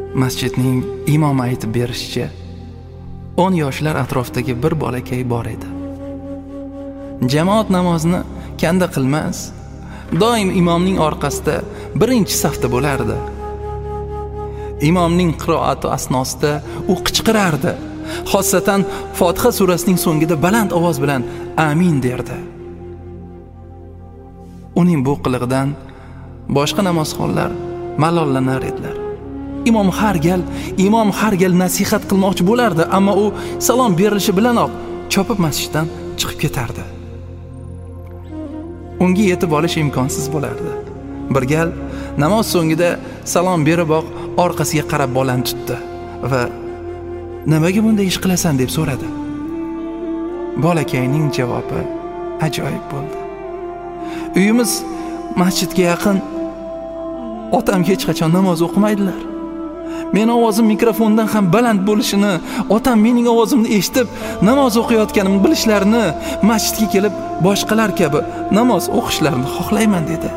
Masjidning imomi aytib berishicha 10 yoshlar atrofidagi bir bolakay bor edi. Jamoat namozini kanda qilmas, doim imomning orqasida birinchi safda bo'lardi. Imomning qiroati asnosida u qichqirardi. Xossatan Fotiha surasining so'ngida baland ovoz bilan amin derdi. Uning bu qilig'idan boshqa namozxonlar malollanar edilar. Imom har gal nasihat qilmoqchi bo'lardi, ammo u salom berilishi bilanoq chopib masjiddan chiqib ketardi. Unga yetib olish imkonsiz bo'lardi. Bir gal namoz so'ngida salom beriboq orqasiga qarab bolani tutdi va "Nimaga bunday ish qilasan?" deb so'radi. Bolakayning javobi ajoyib bo'ldi. Uyimiz masjidga yaqin. Otam hech qachon namoz o'qimaydilar. Men ovozim mikrofondan ham baland bo'lishini, otam mening ovozimni eshitib namoz o'qiyotganimni bilishlarini, masjidga kelib boshqalar kabi namoz o'qishlarini xohlayman dedi.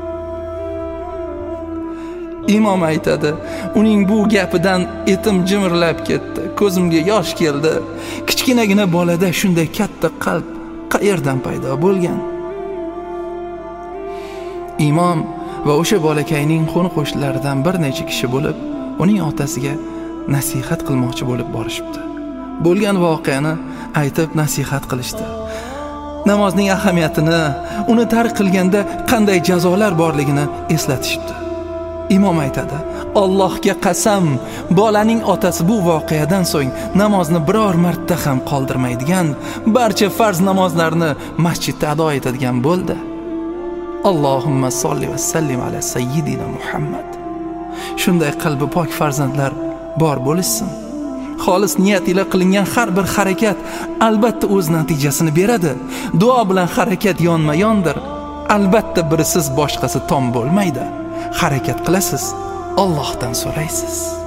Imom aytadi, uning bu gapidan etim jimirlab ketdi, ko'zimga yosh keldi. Kichkinagina bolada shunday katta qalb qayerdan paydo bo'lgan? Imom va o'sha bolakayning qo'ni-qo'shnilaridan bir necha kishi bo'lib, uning otasiga nasihat qilmoqchi bo'lib borishibdi. Bo'lgan voqeani aytib nasihat qilishdi. Namozning ahamiyatini, uni tark qilganda qanday jazolar borligini eslatishibdi. Imom aytadi, Allohga qasam, bolaning otasi bu voqeadan so'ng namozni biror marta ham qoldirmaydigan, barcha farz namozlarni masjidda ado etadigan bo'ldi. Allohumma solli va sallim ala sayyidina Muhammad. Shunday qalbi pok farzandlar bor bo'lishsin. Xolis niyat ila qilingan har bir harakat albatta o'z natijasini beradi. Duo bilan harakat yonma-yondir. Albatta birisiz boshqasi tom bo'lmaydi. Harakat qilasiz, Allohdan so'raysiz.